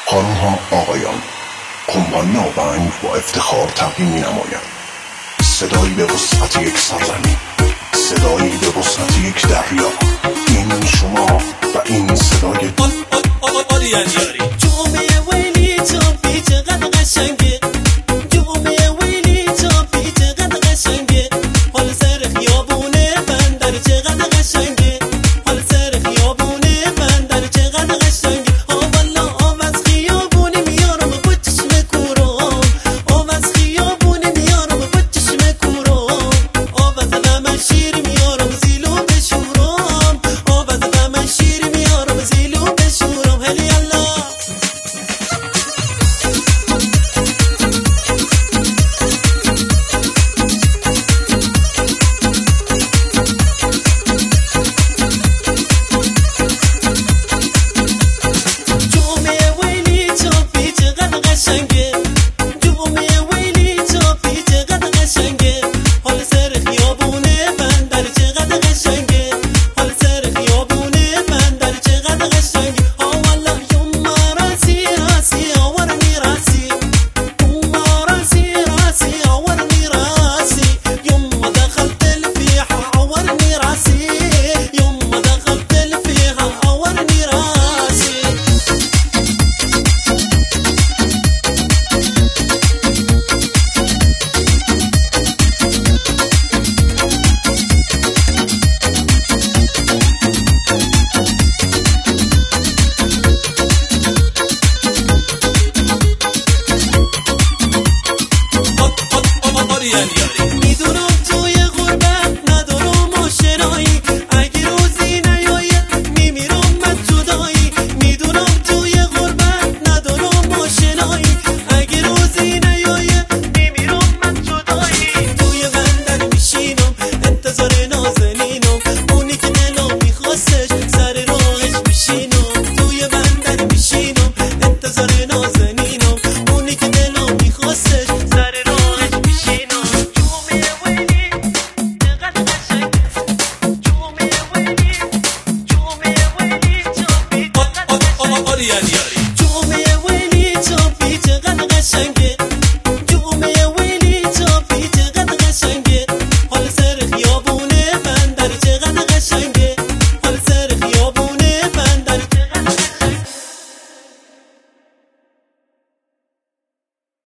خانم‌ها، آقایان، کمپانی آونگ با افتخار تقدیم می‌نماید صدایی به وسعت یک سرزمین، صدایی به وسعت یک دریا. این شما و این صدای آریانیاری. جومه ویلی تو بی چقدر قشنگه، جومه ویلی تو بی چقدر قشنگه، حال سر خیابونه بندر چقدر قشنگه، حال سر خیابونه بندر چقدر قشنگه. والا آب از خیابونه میارم با چشم کورم، آب از خیابونه میارم با چشم کورم، آب از غم شیر میارم زیلو بشورم، آب از غم شیر میارم زیلو بشورم. هلی الله Oriania.